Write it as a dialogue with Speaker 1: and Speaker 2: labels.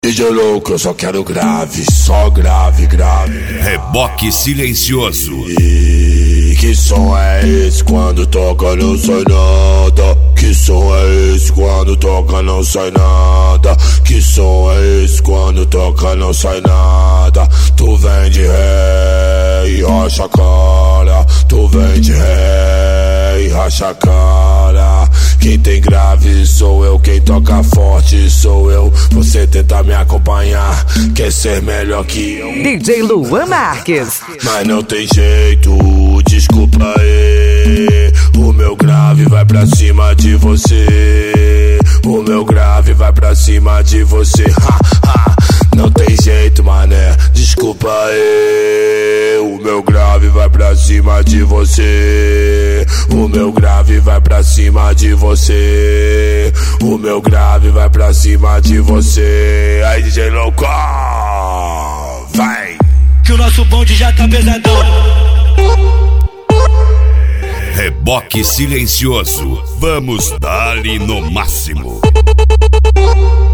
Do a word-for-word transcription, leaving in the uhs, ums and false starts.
Speaker 1: D J louco, eu só quero grave, só grave, grave.
Speaker 2: Reboque silencioso.
Speaker 1: E que som é esse quando toca não sai nada? Que som é esse quando toca não sai nada? Que som é esse quando toca não sai nada? Tu vem de ré e racha a cara. Tu vem de ré e racha a cara. Quem tem grave sou eu, quem toca forte sou eu. Você tenta me acompanhar, quer ser melhor que eu.
Speaker 3: D J Luan Marques.
Speaker 1: Mas não tem jeito, desculpa aí. O meu grave vai pra cima de você. O meu grave vai pra cima de você. Ha, ha. Não tem jeito, mané, desculpa aí. O meu grave vai pra cima de você. O meu grave vai pra cima de você. O meu grave vai pra cima de você. Aí, D J louco, vai!
Speaker 4: Que o nosso bonde já tá pesadão.
Speaker 2: Reboque silencioso. Vamos dar-lhe no máximo.